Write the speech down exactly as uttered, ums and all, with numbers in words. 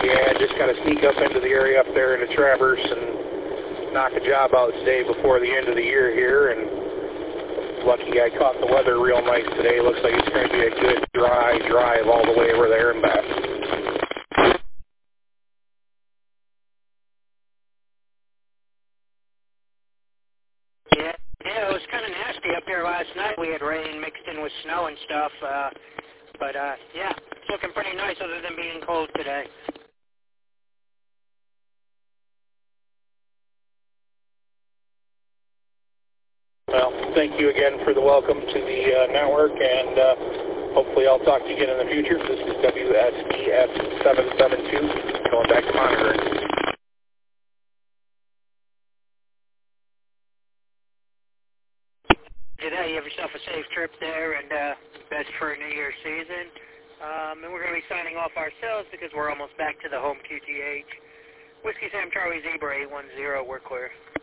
Yeah, just got to sneak up into the area up there in the Traverse and knock a job out today before the end of the year here. And lucky I caught the weather real nice today. Looks like it's going to be a good dry drive all the way over there and back. Yeah, yeah, it was kind of nasty up here last night. We had rain mixed in with snow and stuff. Uh, but, uh, yeah, it's looking pretty nice other than being cold today. Well, thank you again for the welcome to the uh, network, and uh, hopefully I'll talk to you again in the future. This is W S B S seven seven two, going back to monitoring. Today, you have yourself a safe trip there, and uh, best for a New Year's season. Um, and we're going to be signing off ourselves because we're almost back to the home Q T H. Whiskey Sam Charlie Zebra eight one zero, we're clear.